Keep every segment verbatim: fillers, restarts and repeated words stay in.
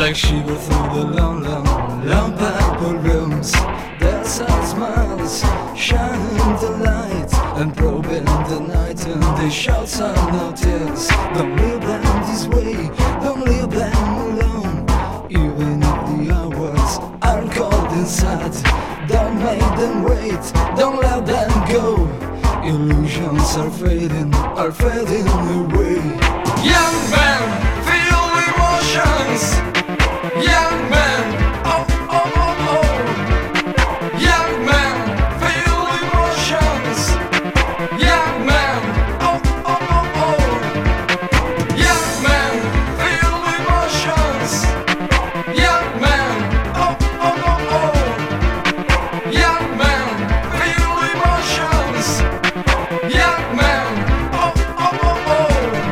like shiver through the long, long, long purple rooms. Their sad smiles shining the light and probing the night, and they shout some no tears. Don't leave them this way, don't leave them alone. Even if the hours are cold and sad, don't make them wait, don't let them go. Illusions are fading, are fading away. Young man, feel emotions. Young man, oh, oh, oh, oh. Young man, feel emotions. Young man, oh, oh, oh, oh. Young man, feel emotions. Young man, oh, oh, oh, oh. Young man, feel emotions. Young man, oh, oh, oh, oh.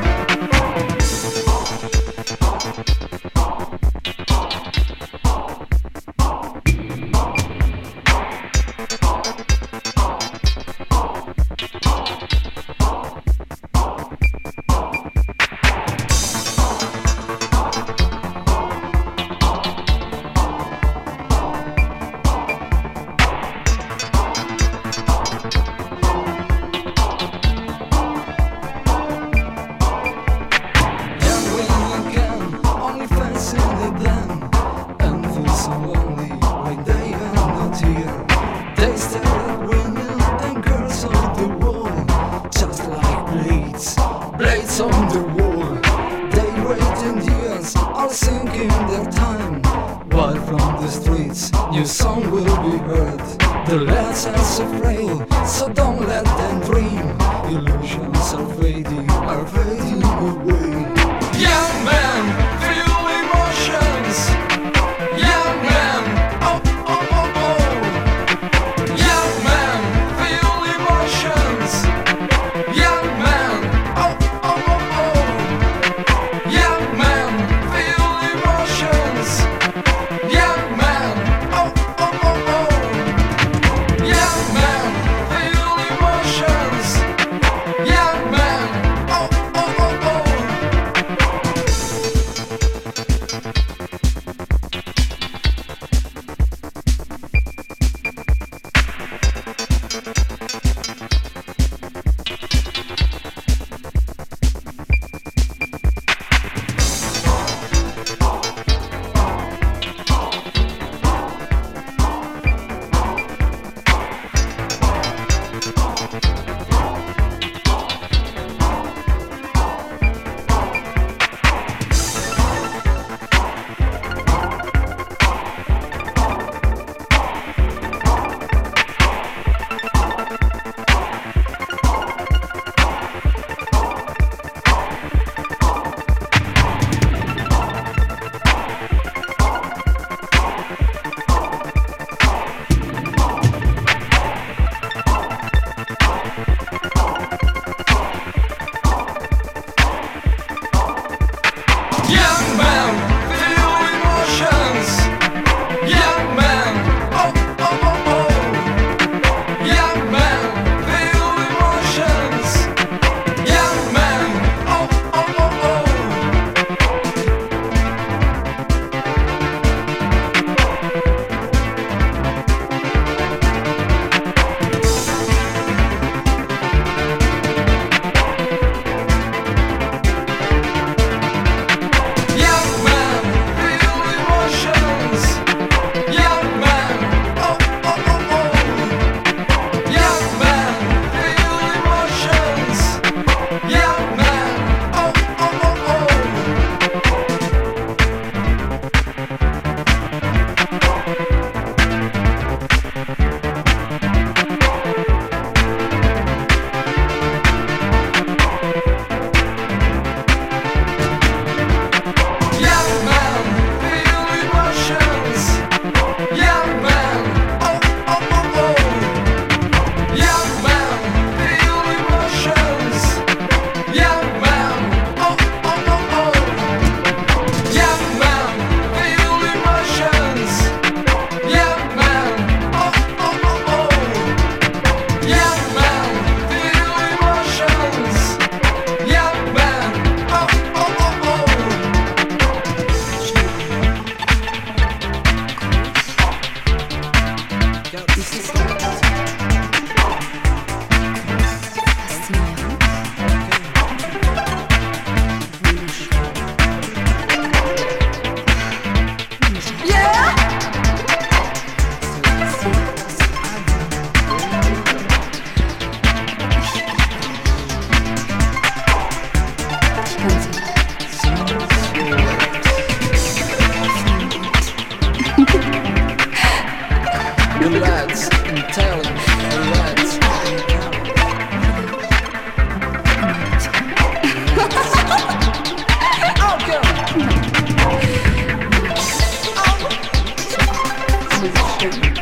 They stare at women and girls on the wall, just like blades, blades on the wall. They wait in years, all sinking their time, while from the streets new song will be heard. The lads are so frail, so don't let them dream. Illusions are fading, are fading away. Young man, feel emotions. Young man, oh, oh, oh, oh. Young man, feel emotions. Young man, oh, oh, oh, oh. Young man, feel emotions. Young man, oh, oh, oh, oh. Young man, feel emotions. Thank you.